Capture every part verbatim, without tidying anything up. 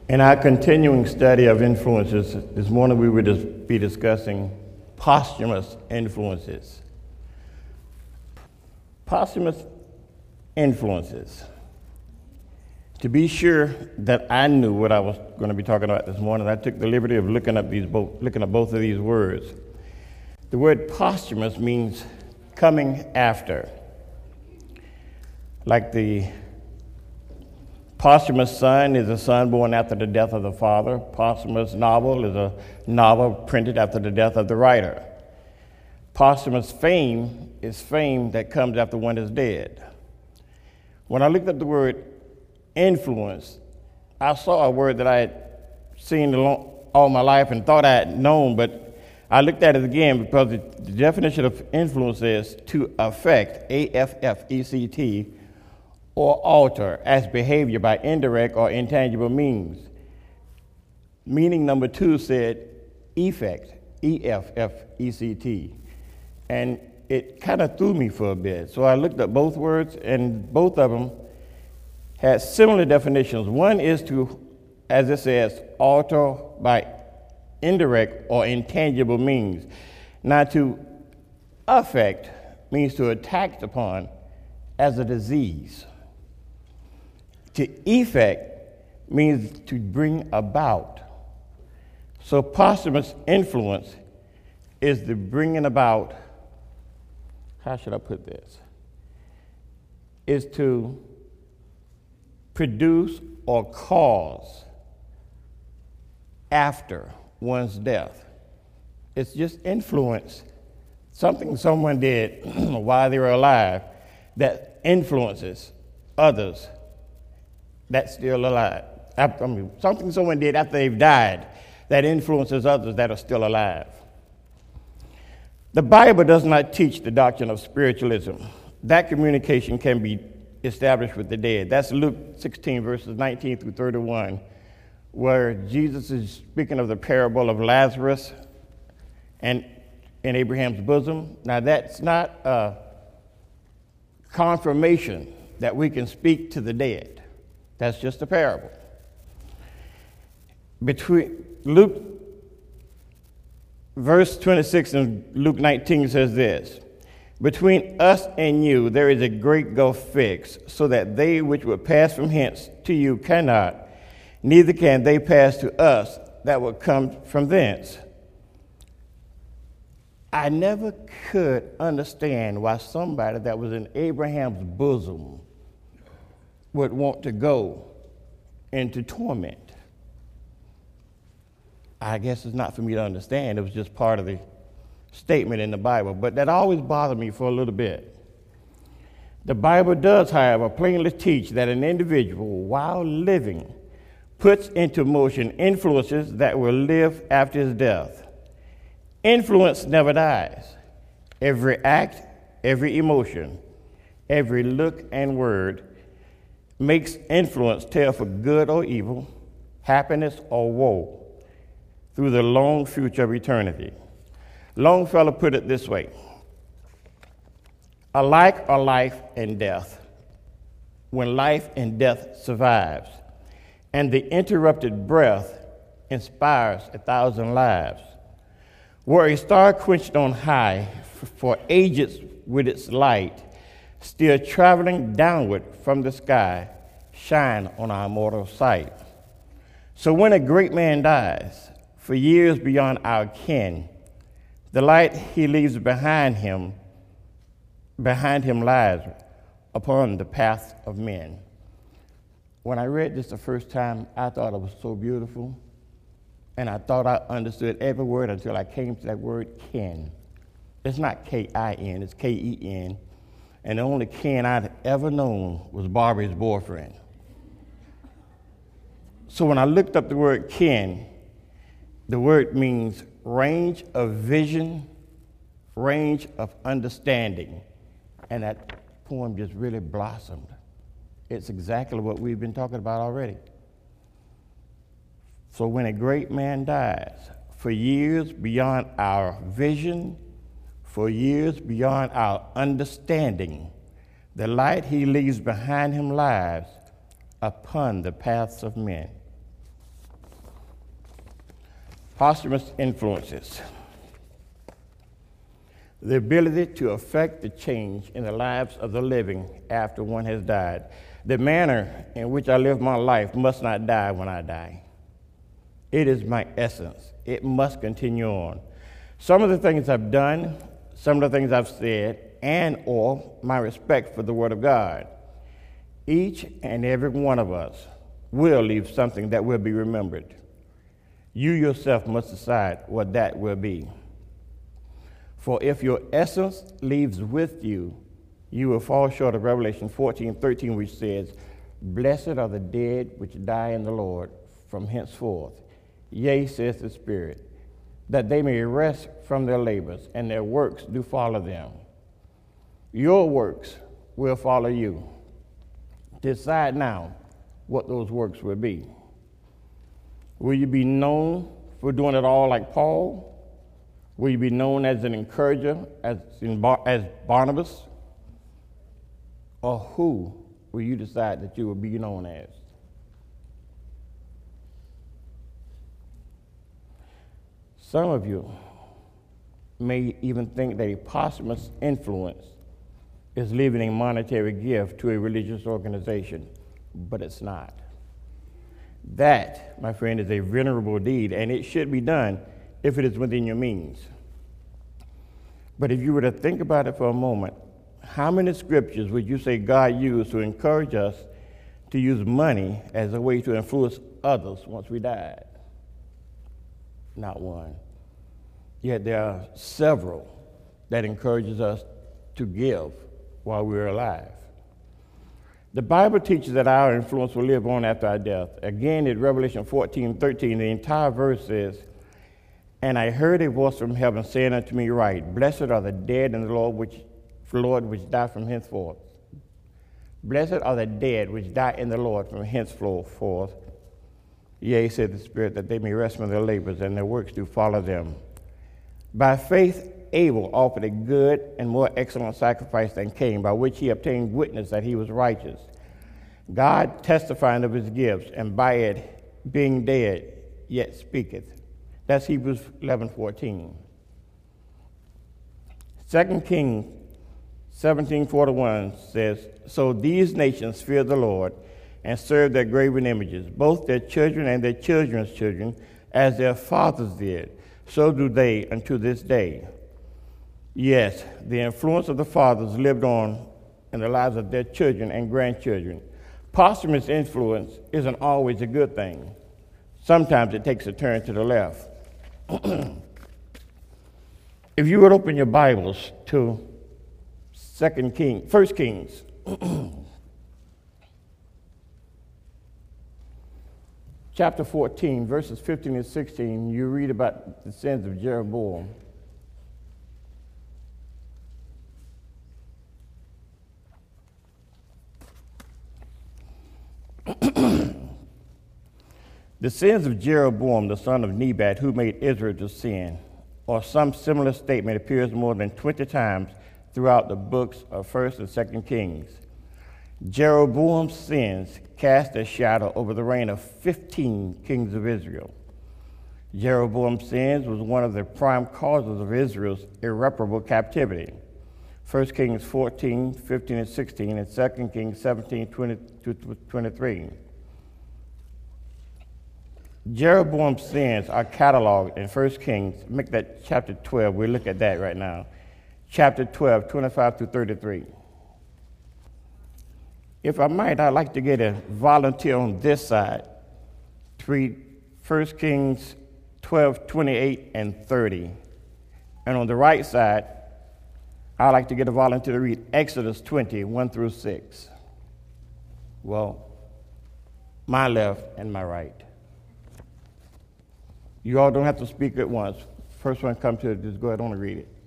In our continuing study of influences, this morning we would be discussing posthumous influences. Posthumous influences. To be sure that I knew what I was going to be talking about this morning, I took the liberty of looking up these both, looking at both of these words. The word posthumous means coming after, like the posthumous son is a son born after the death of the father. Posthumous novel is a novel printed after the death of the writer. Posthumous fame is fame that comes after one is dead. When I looked up the word influence, I saw a word that I had seen all my life and thought I had known, but I looked at it again because the definition of influence is to affect, A F F E C T, or alter as behavior by indirect or intangible means. Meaning number two said effect, E F F E C T. And it kind of threw me for a bit. So I looked up both words, and both of them had similar definitions. One is to, as it says, alter by indirect or intangible means. Now, to affect means to attack upon as a disease. To effect means to bring about. So posthumous influence is the bringing about, how should I put this? Is to produce or cause after one's death. It's just influence, something someone did while they were alive that influences others that's still alive. I mean, something someone did after they've died that influences others that are still alive. The Bible does not teach the doctrine of spiritualism. That communication can be established with the dead. That's Luke sixteen, verses nineteen through thirty-one, where Jesus is speaking of the parable of Lazarus and in Abraham's bosom. Now, that's not a confirmation that we can speak to the dead. That's just a parable. Between Luke, verse twenty-six and Luke nineteen says this: between us and you there is a great gulf fixed, so that they which would pass from hence to you cannot, neither can they pass to us that would come from thence. I never could understand why somebody that was in Abraham's bosom would want to go into torment. I guess it's not for me to understand. It was just part of the statement in the Bible. But that always bothered me for a little bit. The Bible does, however, plainly teach that an individual, while living, puts into motion influences that will live after his death. Influence never dies. Every act, every emotion, every look and word makes influence tell for good or evil, happiness or woe, through the long future of eternity. Longfellow put it this way: alike are life and death, when life and death survives, and the interrupted breath inspires a thousand lives. Were a star quenched on high for ages with its light, still traveling downward from the sky, shine on our mortal sight. So when a great man dies, for years beyond our ken, the light he leaves behind him, behind him lies upon the path of men. When I read this the first time, I thought it was so beautiful, and I thought I understood every word until I came to that word ken. It's not K I N, it's K E N. And the only Ken I'd ever known was Barbie's boyfriend. So when I looked up the word ken, the word means range of vision, range of understanding. And that poem just really blossomed. It's exactly what we've been talking about already. So when a great man dies, for years beyond our vision, for years beyond our understanding, the light he leaves behind him lies upon the paths of men. Posthumous influences. The ability to affect the change in the lives of the living after one has died. The manner in which I live my life must not die when I die. It is my essence. It must continue on. Some of the things I've done, some of the things I've said, and or my respect for the Word of God. Each and every one of us will leave something that will be remembered. You yourself must decide what that will be. For if your essence leaves with you, you will fall short of Revelation fourteen thirteen, which says, "Blessed are the dead which die in the Lord from henceforth. Yea, says the Spirit, that they may rest from their labors, and their works do follow them." Your works will follow you. Decide now what those works will be. Will you be known for doing it all like Paul? Will you be known as an encourager, as, in Bar- as Barnabas? Or who will you decide that you will be known as? Some of you may even think that a posthumous influence is leaving a monetary gift to a religious organization, but it's not. That, my friend, is a venerable deed, and it should be done if it is within your means. But if you were to think about it for a moment, how many scriptures would you say God used to encourage us to use money as a way to influence others once we died? Not one. Yet there are several that encourages us to give while we're alive. The Bible teaches that our influence will live on after our death. Again, in Revelation fourteen thirteen, the entire verse says, "And I heard a voice from heaven saying unto me, Write, Blessed are the dead in the Lord which, Lord which die from henceforth. Blessed are the dead which die in the Lord from henceforth. Yea, said the Spirit, that they may rest from their labors, and their works do follow them. By faith Abel offered a good and more excellent sacrifice than Cain, by which he obtained witness that he was righteous, God testifying of his gifts, and by it being dead yet speaketh." That's Hebrews eleven fourteen. Second Kings seventeen forty-one says, "So these nations fear the Lord and serve their graven images, both their children and their children's children, as their fathers did. So do they unto this day." Yes, the influence of the fathers lived on in the lives of their children and grandchildren. Posthumous influence isn't always a good thing. Sometimes it takes a turn to the left. If you would open your Bibles to Second King, First Kings, chapter fourteen, verses fifteen and sixteen, you read about the sins of Jeroboam. The sins of Jeroboam, the son of Nebat, who made Israel to sin, or some similar statement, appears more than twenty times throughout the books of First and Second Kings. Jeroboam's sins cast a shadow over the reign of fifteen kings of Israel. Jeroboam's sins was one of the prime causes of Israel's irreparable captivity. First Kings fourteen, fifteen, and sixteen, and Second Kings seventeen, twenty to twenty-three. Jeroboam's sins are cataloged in First Kings. Make that chapter twelve. We'll look at that right now. Chapter twelve, twenty-five through thirty-three. If I might, I'd like to get a volunteer on this side to read First Kings twelve, twenty-eight, and thirty. And on the right side, I'd like to get a volunteer to read Exodus twenty, one through six. Well, my left and my right. You all don't have to speak at once. First one come to it, just go ahead on and read it.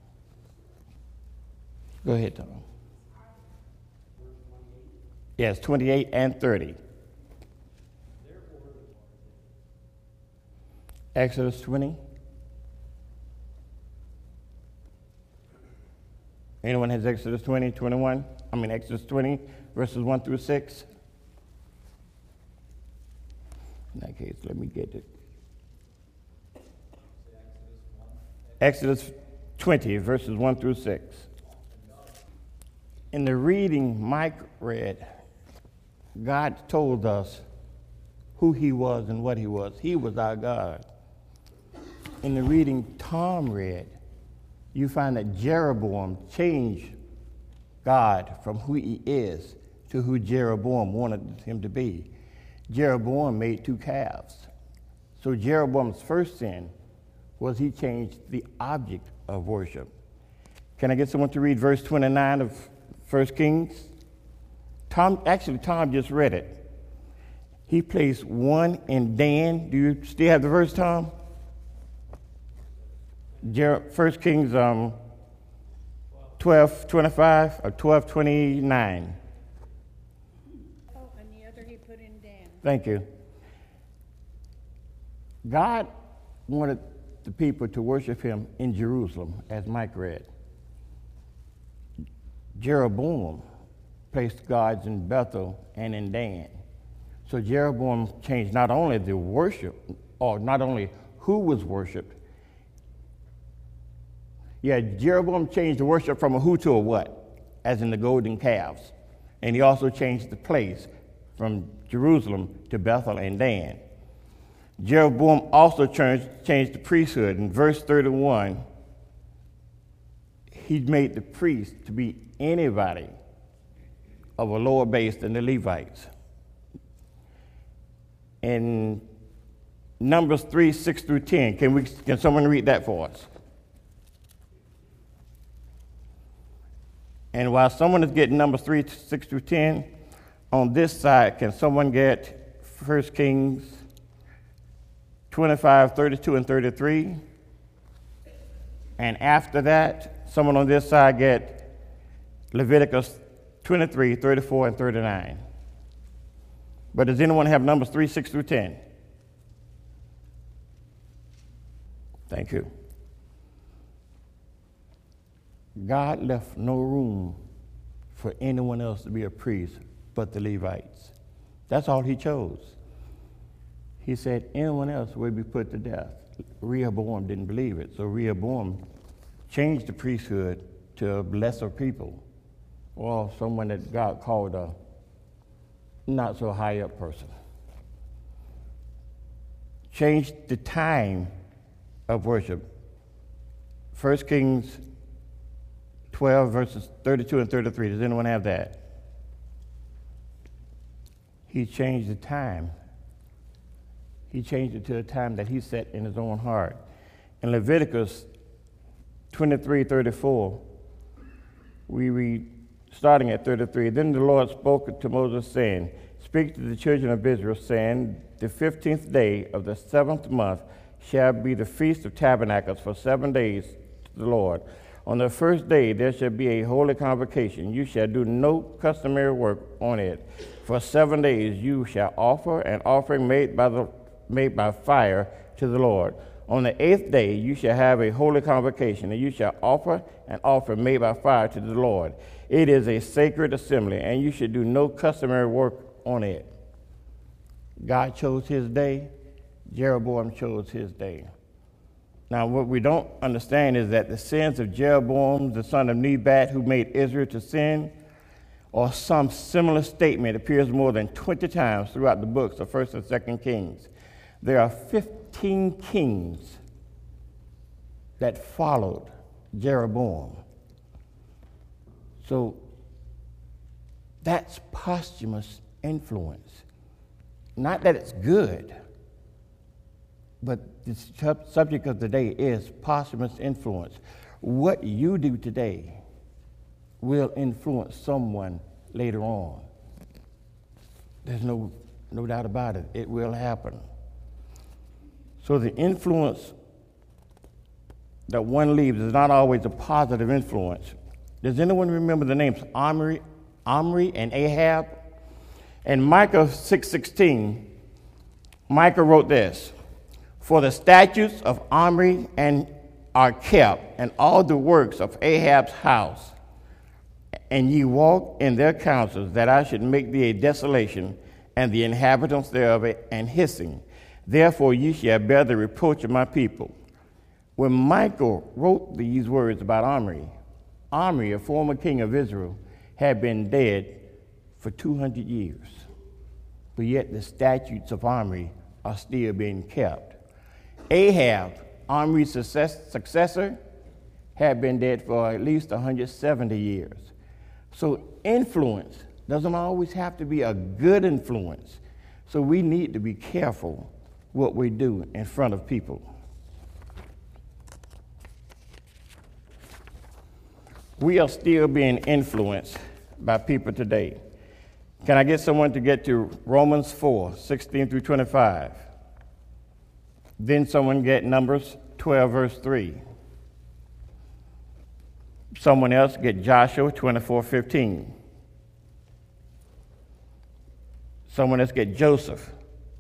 Go ahead, Tom. Yes, twenty-eight and thirty. Exodus twenty. Anyone has Exodus twenty, twenty-one? I mean Exodus twenty, verses one through six? In that case, let me get it. Exodus twenty, verses one through six. In the reading Mike read, God told us who he was and what he was. He was our God. In the reading Tom read, you find that Jeroboam changed God from who he is to who Jeroboam wanted him to be. Jeroboam made two calves. So Jeroboam's first sin was he changed the object of worship. Can I get someone to read verse twenty-nine of First Kings? Tom, actually, Tom just read it. He placed one in Dan. Do you still have the verse, Tom? Jer- First Kings um, twelve twenty-five or twelve twenty-nine. Oh, and the other he put in Dan. Thank you. God wanted the people to worship him in Jerusalem, as Mike read. Jeroboam placed gods in Bethel and in Dan. So Jeroboam changed not only the worship, or not only who was worshipped. Yeah, Jeroboam changed the worship from a who to a what, as in the golden calves. And he also changed the place from Jerusalem to Bethel and Dan. Jeroboam also changed, changed the priesthood. In verse thirty-one, he made the priest to be anybody of a lower base than the Levites. In Numbers three, six through ten, can we can someone read that for us? And while someone is getting Numbers three, six through ten, on this side, can someone get First Kings twenty-five, thirty-two, and thirty-three? And after that, someone on this side get Leviticus twenty-three, thirty-four, and thirty-nine. But does anyone have Numbers three, six through ten? Thank you. God left no room for anyone else to be a priest but the Levites. That's all he chose. He said anyone else would be put to death. Rehoboam didn't believe it, so Rehoboam changed the priesthood to a lesser people, or someone that God called a not so high up person. Changed the time of worship. First Kings twelve, verses thirty-two and thirty-three. Does anyone have that? He changed the time. He changed it to a time that he set in his own heart. In Leviticus twenty-three, thirty-four, we read, starting at thirty-three, Then the Lord spoke to Moses, saying, Speak to the children of Israel, saying, The fifteenth day of the seventh month shall be the Feast of Tabernacles for seven days to the Lord. On the first day there shall be a holy convocation. You shall do no customary work on it. For seven days you shall offer an offering made by the made by fire to the Lord. On the eighth day you shall have a holy convocation, and you shall offer an offering made by fire to the Lord. It is a sacred assembly, and you should do no customary work on it. God chose his day. Jeroboam chose his day. Now, what we don't understand is that the sins of Jeroboam, the son of Nebat, who made Israel to sin, or some similar statement appears more than twenty times throughout the books of First and Second Kings. There are fifteen kings that followed Jeroboam. So that's posthumous influence. Not that it's good, but the sub- subject of the day is posthumous influence. What you do today will influence someone later on. There's no, no doubt about it. It will happen. So the influence that one leaves is not always a positive influence. Does anyone remember the names Omri, Omri and Ahab? In Micah six sixteen, Micah wrote this, For the statutes of Omri and are kept, and all the works of Ahab's house, and ye walk in their counsels, that I should make thee a desolation, and the inhabitants thereof an hissing. Therefore ye shall bear the reproach of my people. When Michael wrote these words about Omri, Omri, a former king of Israel, had been dead for two hundred years. But yet the statutes of Omri are still being kept. Ahab, Omri's success, successor, had been dead for at least one hundred seventy years. So influence doesn't always have to be a good influence. So we need to be careful what we do in front of people. We are still being influenced by people today. Can I get someone to get to Romans four, sixteen through twenty-five? Then someone get Numbers twelve, verse three. Someone else get Joshua twenty-four, fifteen. Someone else get Joseph.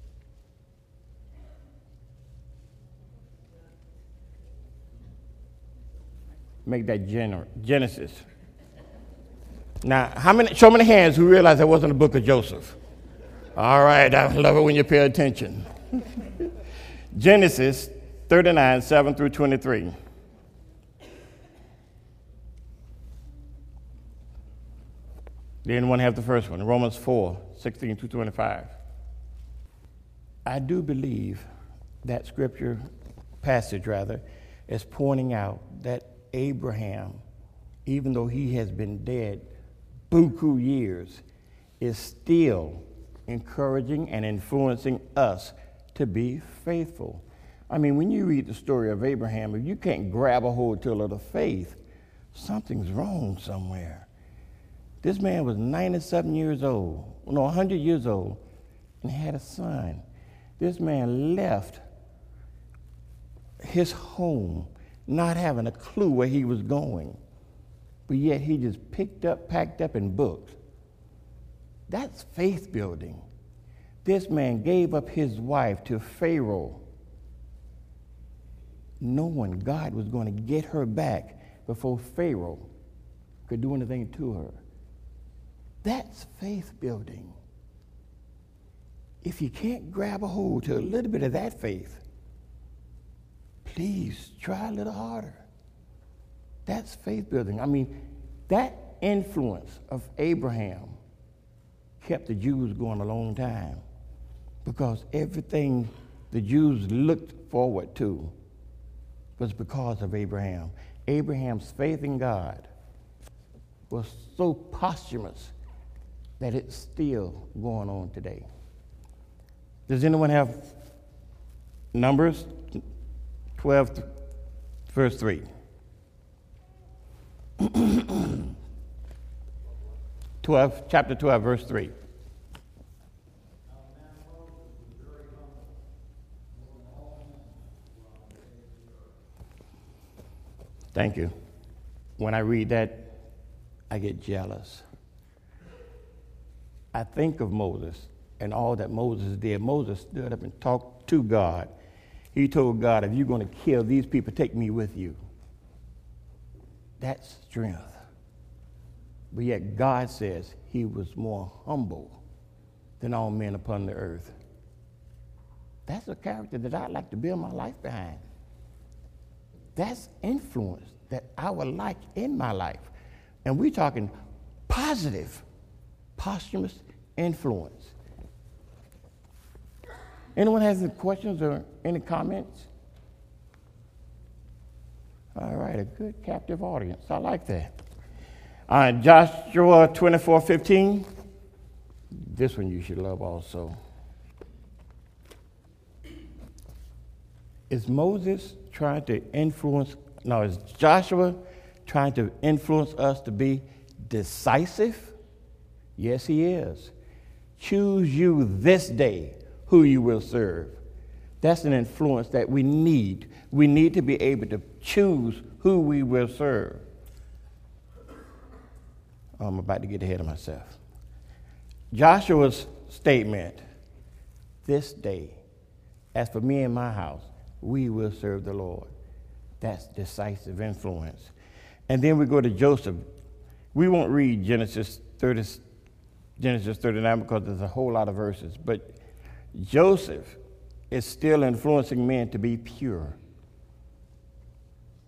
Make that gener- Genesis. Now, how many? Show me the hands who realize that wasn't the book of Joseph. All right, I love it when you pay attention. Genesis thirty-nine, seven through twenty-three. Did anyone have the first one? Romans four, sixteen through twenty-five. I do believe that scripture passage, rather, is pointing out that Abraham, even though he has been dead buku years, is still encouraging and influencing us to be faithful. I mean, when you read the story of Abraham, if you can't grab a hold to a little faith, something's wrong somewhere. This man was ninety-seven years old, no, one hundred years old, and had a son. This man left his home not having a clue where he was going, but yet he just picked up, packed up, and booked. That's faith building. This man gave up his wife to Pharaoh, knowing God was going to get her back before Pharaoh could do anything to her. That's faith building. If you can't grab a hold to a little bit of that faith, please try a little harder. That's faith building. I mean, that influence of Abraham kept the Jews going a long time, because everything the Jews looked forward to was because of Abraham. Abraham's faith in God was so posthumous that it's still going on today. Does anyone have Numbers twelve, verse three? twelve, chapter twelve, verse three. Thank you. When I read that, I get jealous. I think of Moses and all that Moses did. Moses stood up and talked to God. He told God, if you're going to kill these people, take me with you. That's strength. But yet God says he was more humble than all men upon the earth. That's a character that I'd like to build my life behind. That's influence that I would like in my life. And we're talking positive, posthumous influence. Anyone has any questions or any comments? All right, a good captive audience. I like that. All right, Joshua twenty-four fifteen. This one you should love also. Is Moses trying to influence, no, is Joshua trying to influence us to be decisive? Yes, he is. Choose you this day who you will serve. That's an influence that we need. We need to be able to choose who we will serve. I'm about to get ahead of myself. Joshua's statement, this day, as for me and my house, we will serve the Lord. That's decisive influence. And then we go to Joseph. We won't read Genesis thirty, Genesis thirty-nine because there's a whole lot of verses, but Joseph is still influencing men to be pure.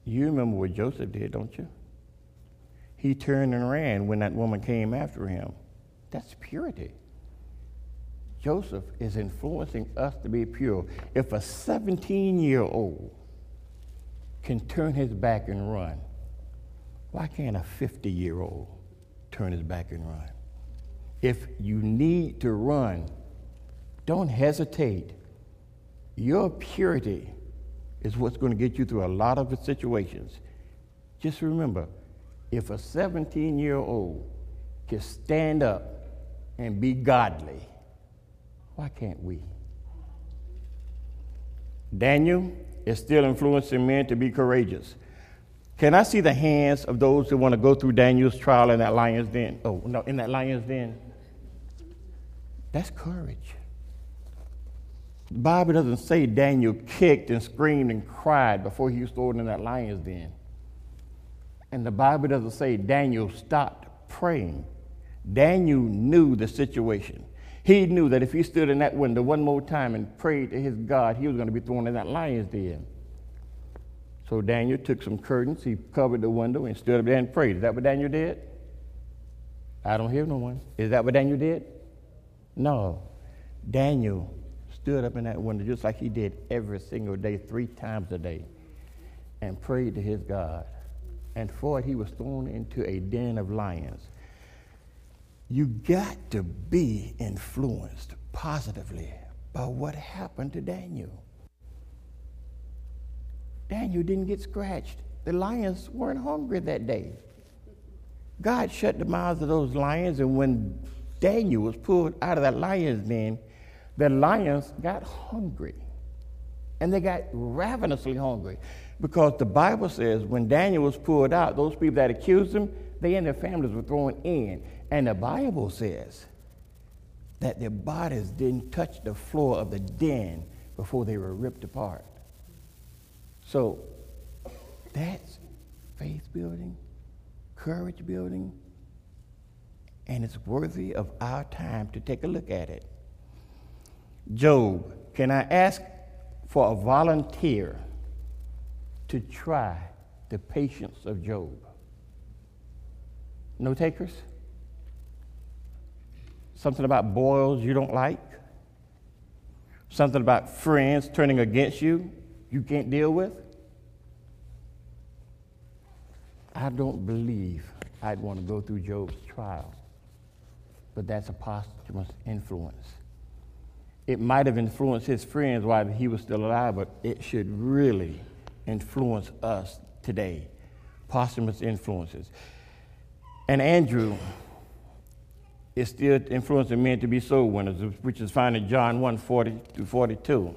You remember what Joseph did, don't you? He turned and ran when that woman came after him. That's purity. Joseph is influencing us to be pure. If a seventeen-year-old can turn his back and run, why can't a fifty-year-old turn his back and run? If you need to run, don't hesitate. Your purity is what's going to get you through a lot of the situations. Just remember, if a seventeen-year-old can stand up and be godly, why can't we? Daniel is still influencing men to be courageous. Can I see the hands of those who want to go through Daniel's trial in that lion's den? Oh, no, in that lion's den. That's courage. The Bible doesn't say Daniel kicked and screamed and cried before he was thrown in that lion's den. And the Bible doesn't say Daniel stopped praying. Daniel knew the situation. He knew that if he stood in that window one more time and prayed to his God, he was going to be thrown in that lion's den. So Daniel took some curtains, he covered the window and stood up there and prayed. Is that what Daniel did? I don't hear no one. Is that what Daniel did? No. Daniel stood up in that window just like he did every single day, three times a day, and prayed to his God. And for it, he was thrown into a den of lions. You got to be influenced positively by what happened to Daniel. Daniel didn't get scratched. The lions weren't hungry that day. God shut the mouths of those lions, and when Daniel was pulled out of that lion's den, the lions got hungry. And they got ravenously hungry, because the Bible says when Daniel was pulled out, those people that accused him, they and their families were thrown in. And the Bible says that their bodies didn't touch the floor of the den before they were ripped apart. So that's faith building, courage building, and it's worthy of our time to take a look at it. Job, can I ask for a volunteer to try the patience of Job? No takers? Something about boils you don't like? Something about friends turning against you you can't deal with? I don't believe I'd want to go through Job's trial, but that's a posthumous influence. It might have influenced his friends while he was still alive, but it should really influence us today. Posthumous influences. And Andrew is still influencing men to be soul winners, which is found in John one, forty to forty-two.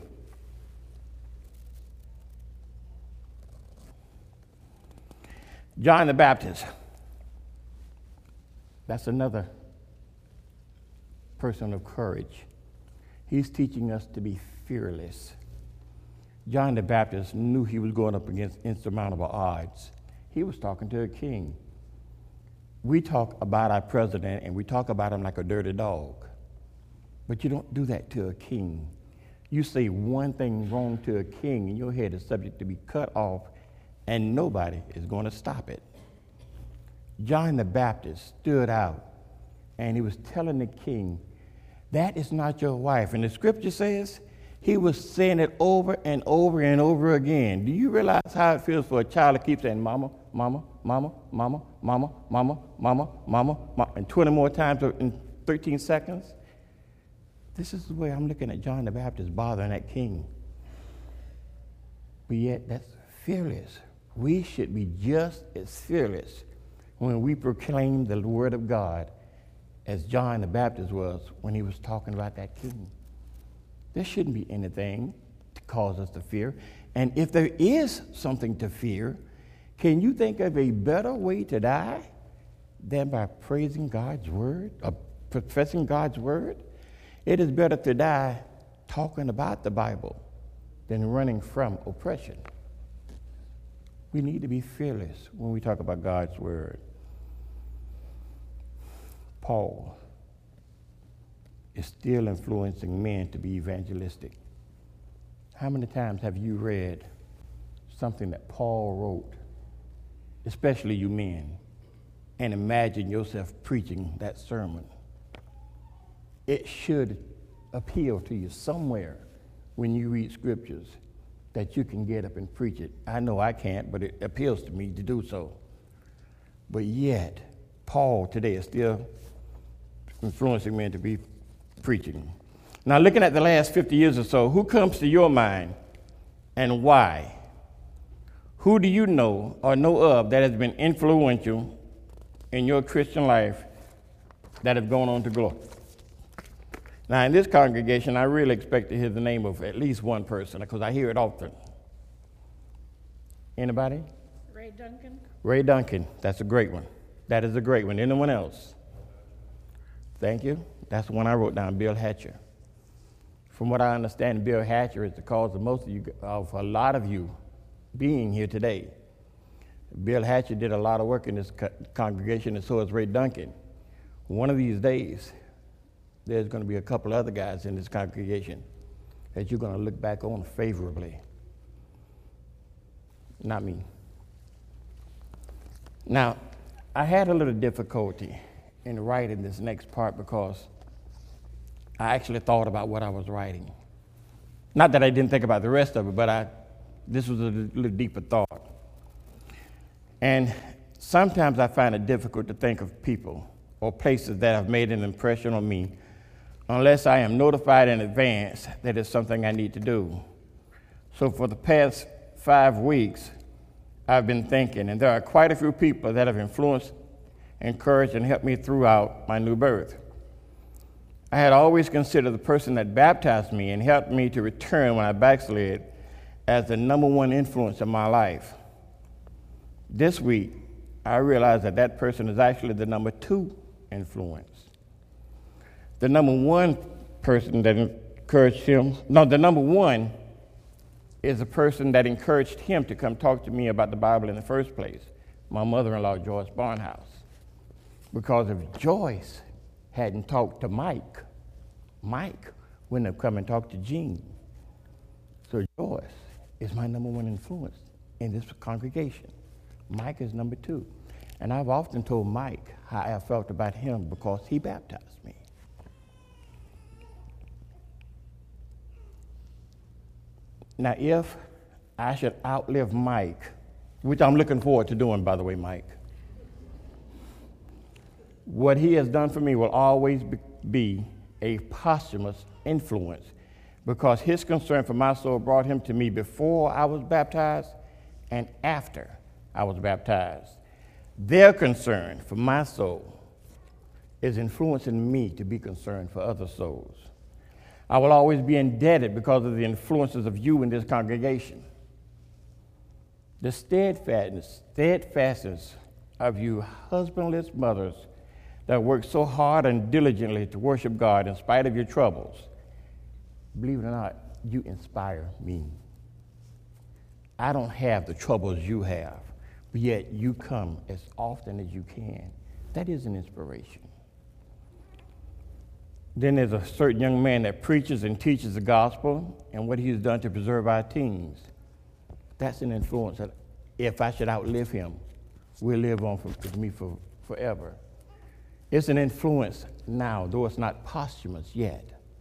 John the Baptist. That's another person of courage. He's teaching us to be fearless. John the Baptist knew he was going up against insurmountable odds. He was talking to a king. We talk about our president and we talk about him like a dirty dog. But you don't do that to a king. You say one thing wrong to a king and your head is subject to be cut off, and nobody is going to stop it. John the Baptist stood out and he was telling the king, that is not your wife. And the scripture says he was saying it over and over and over again. Do you realize how it feels for a child to keep saying, mama, mama, mama, mama, mama, mama, mama, mama, mama, and twenty more times in thirteen seconds? This is the way I'm looking at John the Baptist bothering that king. But yet that's fearless. We should be just as fearless when we proclaim the word of God as John the Baptist was when he was talking about that king. There shouldn't be anything to cause us to fear. And if there is something to fear, can you think of a better way to die than by praising God's word, or professing God's word? It is better to die talking about the Bible than running from oppression. We need to be fearless when we talk about God's word. Paul is still influencing men to be evangelistic. How many times have you read something that Paul wrote, especially you men, and imagine yourself preaching that sermon, it should appeal to you somewhere when you read scriptures that you can get up and preach it. I know I can't, but it appeals to me to do so. But yet, Paul today is still influencing men to be preaching. Now, looking at the last fifty years or so, who comes to your mind and why? Who do you know or know of that has been influential in your Christian life that have gone on to glory? Now, in this congregation, I really expect to hear the name of at least one person because I hear it often. Anybody? Ray Duncan. Ray Duncan. That's a great one. That is a great one. Anyone else? Thank you. That's the one I wrote down, Bill Hatcher. From what I understand, Bill Hatcher is the cause of most of you, of a lot of you being here today. Bill Hatcher did a lot of work in this co- congregation, and so is Ray Duncan. One of these days, there's going to be a couple other guys in this congregation that you're going to look back on favorably. Not me. Now, I had a little difficulty in writing this next part because I actually thought about what I was writing. Not that I didn't think about the rest of it, but I, this was a little deeper thought. And sometimes I find it difficult to think of people or places that have made an impression on me unless I am notified in advance that it's something I need to do. So for the past five weeks, I've been thinking, and there are quite a few people that have influenced, encouraged, and helped me throughout my new birth. I had always considered the person that baptized me and helped me to return when I backslid as the number one influence in my life. This week, I realized that that person is actually the number two influence. The number one person that encouraged him, no, the number one is the person that encouraged him to come talk to me about the Bible in the first place, my mother-in-law, Joyce Barnhouse. Because if Joyce hadn't talked to Mike, Mike wouldn't have come and talked to Gene. So Joyce is my number one influence in this congregation. Mike is number two. And I've often told Mike how I felt about him because he baptized me. Now, if I should outlive Mike, which I'm looking forward to doing, by the way, Mike, what he has done for me will always be a posthumous influence because his concern for my soul brought him to me before I was baptized and after I was baptized. Their concern for my soul is influencing me to be concerned for other souls. I will always be indebted because of the influences of you in this congregation. The steadfastness, steadfastness of you husbandless mothers that work so hard and diligently to worship God in spite of your troubles, believe it or not, you inspire me. I don't have the troubles you have, but yet you come as often as you can. That is an inspiration. Then there's a certain young man that preaches and teaches the gospel and what he's done to preserve our teens. That's an influence that if I should outlive him, will live on for, with me for, forever. It's an influence now, though it's not posthumous yet.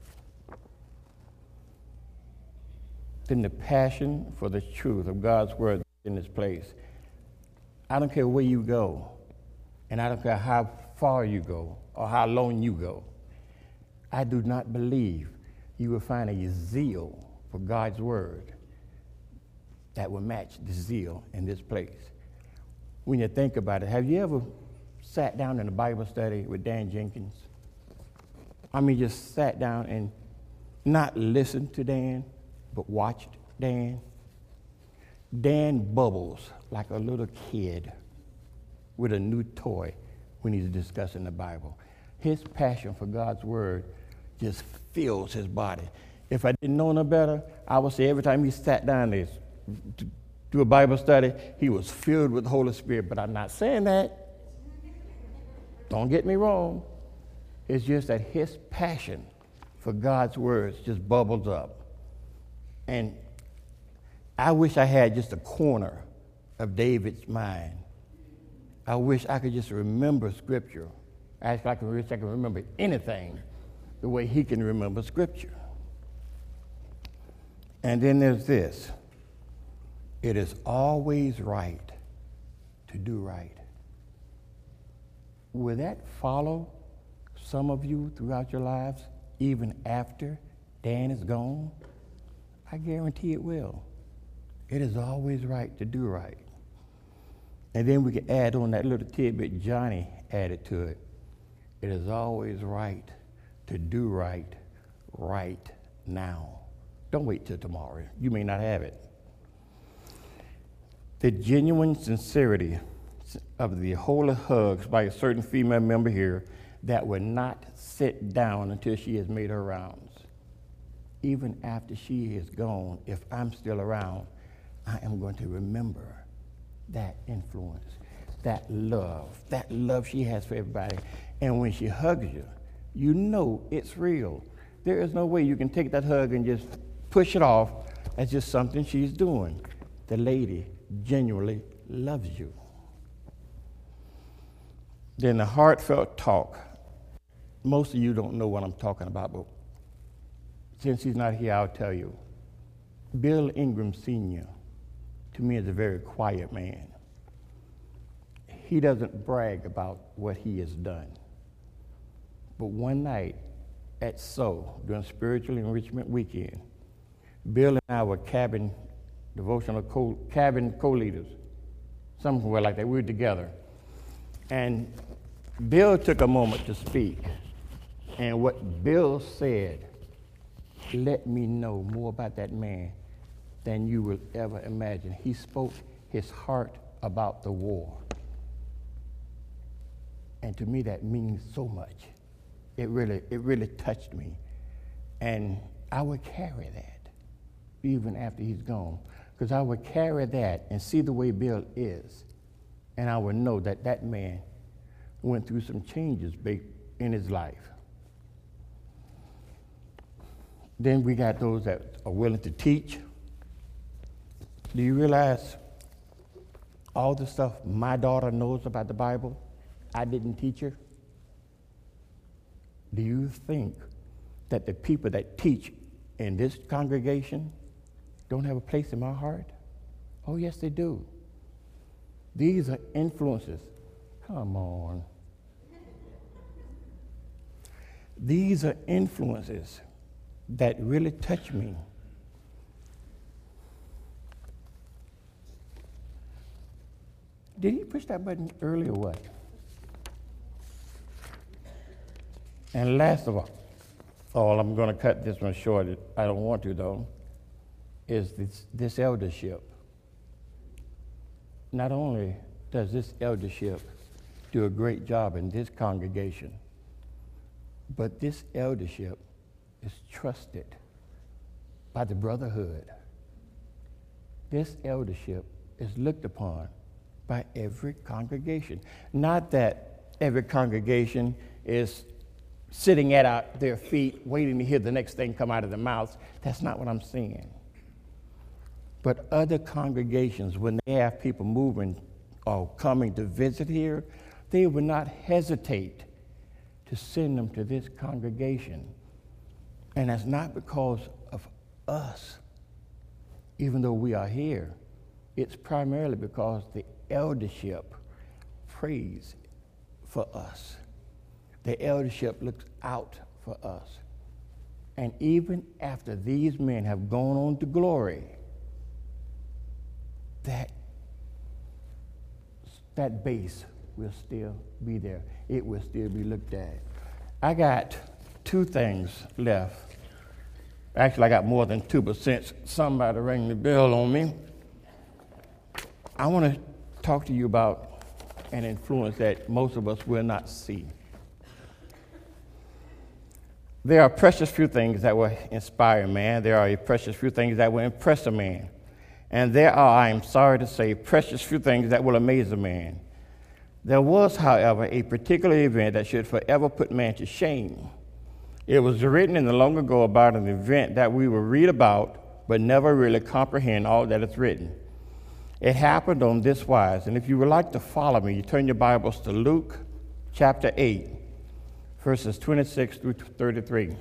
Then the passion for the truth of God's word in this place. I don't care where you go, and I don't care how far you go or how long you go. I do not believe you will find a zeal for God's word that will match the zeal in this place. When you think about it, have you ever sat down in a Bible study with Dan Jenkins? I mean, just sat down and not listened to Dan, but watched Dan. Dan bubbles like a little kid with a new toy when he's discussing the Bible. His passion for God's word just fills his body. If I didn't know no better, I would say every time he sat down there to do a Bible study, he was filled with the Holy Spirit. But I'm not saying that. Don't get me wrong. It's just that his passion for God's words just bubbles up. And I wish I had just a corner of David's mind. I wish I could just remember Scripture. I wish I could, wish I could remember anything the way he can remember Scripture. And then there's this. It is always right to do right. Will that follow some of you throughout your lives, even after Dan is gone? I guarantee it will. It is always right to do right. And then we can add on that little tidbit Johnny added to it. It is always right to do right, right now. Don't wait till tomorrow. You may not have it. The genuine sincerity of the holy hugs by a certain female member here that would not sit down until she has made her rounds. Even after she is gone, if I'm still around, I am going to remember that influence, that love, that love she has for everybody. And when she hugs you, you know it's real. There is no way you can take that hug and just push it off as just something she's doing. The lady genuinely loves you. Then the heartfelt talk. Most of you don't know what I'm talking about, but since he's not here, I'll tell you. Bill Ingram Senior, to me, is a very quiet man. He doesn't brag about what he has done. But one night at S O, during Spiritual Enrichment Weekend, Bill and I were cabin devotional co- cabin co-leaders, somewhere like that. We were together. And Bill took a moment to speak. And what Bill said let me know more about that man than you will ever imagine. He spoke his heart about the war. And to me, that means so much. It really, it really touched me. And I would carry that even after he's gone. Because I would carry that and see the way Bill is. And I would know that that man went through some changes in his life. Then we got those that are willing to teach. Do you realize all the stuff my daughter knows about the Bible, I didn't teach her? Do you think that the people that teach in this congregation don't have a place in my heart? Oh, yes, they do. These are influences. Come on. These are influences that really touch me. Did he push that button early or what? And last of all, all I'm going to cut this one short, I don't want to though, is this, this eldership. Not only does this eldership do a great job in this congregation, but this eldership is trusted by the brotherhood. This eldership is looked upon by every congregation. Not that every congregation is sitting at our, their feet waiting to hear the next thing come out of their mouths. That's not what I'm saying. But other congregations, when they have people moving or coming to visit here, they would not hesitate to send them to this congregation. And that's not because of us, even though we are here. It's primarily because the eldership prays for us. The eldership looks out for us. And even after these men have gone on to glory, that, that base will still be there. It will still be looked at. I got two things left. Actually, I got more than two, but since somebody rang the bell on me, I want to talk to you about an influence that most of us will not see. There are precious few things that will inspire a man. There are a precious few things that will impress a man. And there are, I am sorry to say, precious few things that will amaze a man. There was, however, a particular event that should forever put man to shame. It was written in the long ago about an event that we will read about but never really comprehend all that is written. It happened on this wise, and if you would like to follow me, you turn your Bibles to Luke chapter eight, verses twenty-six through thirty-three.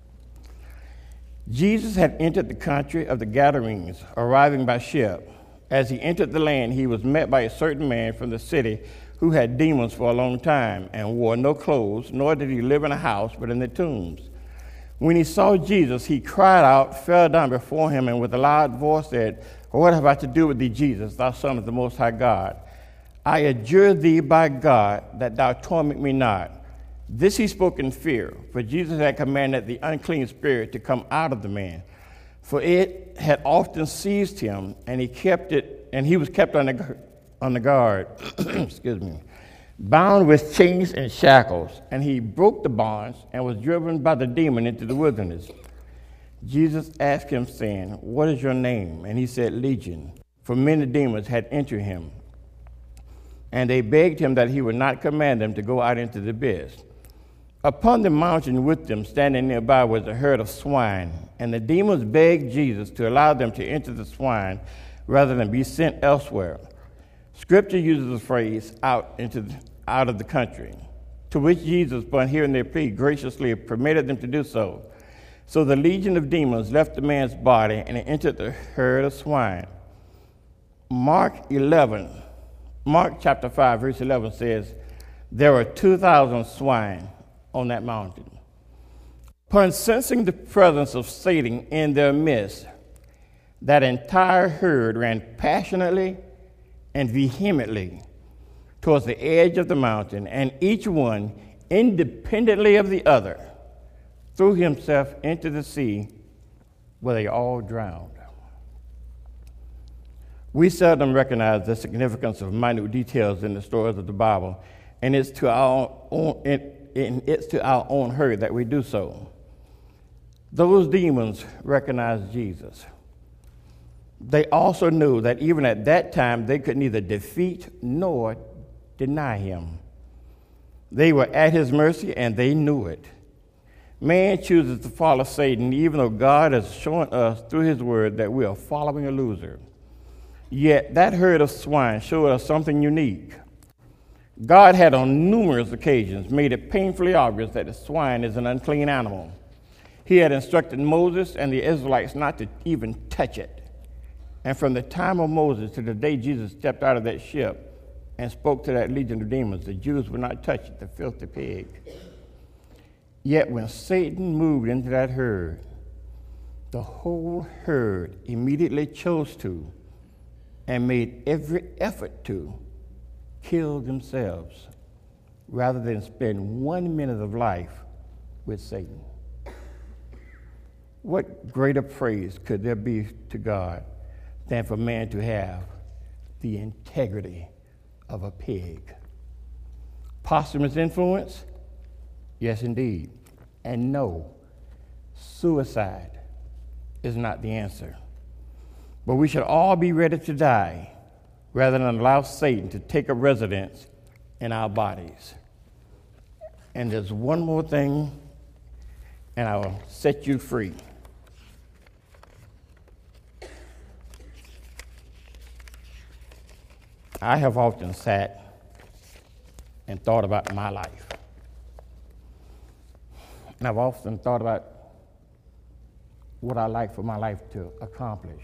Jesus had entered the country of the Gadarenes, arriving by ship. As he entered the land, he was met by a certain man from the city who had demons for a long time and wore no clothes, nor did he live in a house, but in the tombs. When he saw Jesus, he cried out, fell down before him, and with a loud voice said, "What have I to do with thee, Jesus, thou Son of the Most High God? I adjure thee by God that thou torment me not." This he spoke in fear, for Jesus had commanded the unclean spirit to come out of the man, for it had often seized him, and he kept it, and he was kept on the on the guard. Excuse me. Bound with chains and shackles, and he broke the bonds and was driven by the demon into the wilderness. Jesus asked him, saying, "What is your name?" And he said, "Legion," for many demons had entered him. And they begged him that he would not command them to go out into the abyss. Upon the mountain with them, standing nearby, was a herd of swine, and the demons begged Jesus to allow them to enter the swine rather than be sent elsewhere. Scripture uses the phrase out into the, out of the country, to which Jesus, upon hearing their plea, graciously permitted them to do so. So the legion of demons left the man's body and entered the herd of swine. Mark eleven, Mark chapter five, verse eleven says, "There were two thousand swine on that mountain." Upon sensing the presence of Satan in their midst, that entire herd ran passionately and vehemently towards the edge of the mountain, and each one, independently of the other, threw himself into the sea, where they all drowned. We seldom recognize the significance of minute details in the stories of the Bible, and it's to our own, it, it, it's to our own hurt that we do so. Those demons recognized Jesus. They also knew that even at that time they could neither defeat nor deny him. They were at his mercy, and they knew it. Man chooses to follow Satan, even though God has shown us through his word that we are following a loser. Yet that herd of swine showed us something unique. God had on numerous occasions made it painfully obvious that the swine is an unclean animal. He had instructed Moses and the Israelites not to even touch it. And from the time of Moses to the day Jesus stepped out of that ship and spoke to that legion of demons, the Jews would not touch it, the filthy pig. Yet when Satan moved into that herd, the whole herd immediately chose to and made every effort to kill themselves rather than spend one minute of life with Satan. What greater praise could there be to God than for man to have the integrity of a pig? Posthumous influence? Yes, indeed. And no, suicide is not the answer. But we should all be ready to die rather than allow Satan to take up residence in our bodies. And there's one more thing, and I will set you free. I have often sat and thought about my life. And I've often thought about what I like for my life to accomplish.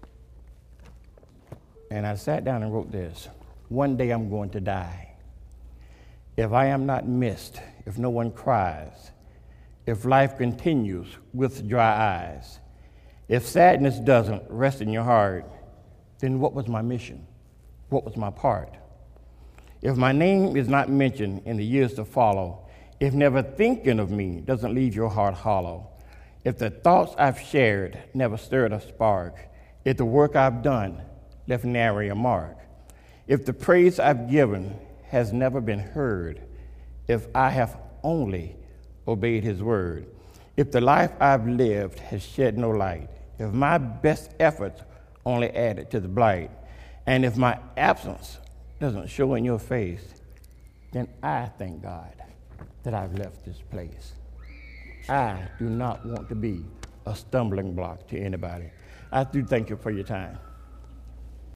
And I sat down and wrote this: one day I'm going to die. If I am not missed, if no one cries, if life continues with dry eyes, if sadness doesn't rest in your heart, then what was my mission? What was my part? If my name is not mentioned in the years to follow, if never thinking of me doesn't leave your heart hollow, if the thoughts I've shared never stirred a spark, if the work I've done left nary a mark, if the praise I've given has never been heard, if I have only obeyed his word, if the life I've lived has shed no light, if my best efforts only added to the blight, and if my absence doesn't show in your face, then I thank God that I've left this place. I do not want to be a stumbling block to anybody. I do thank you for your time.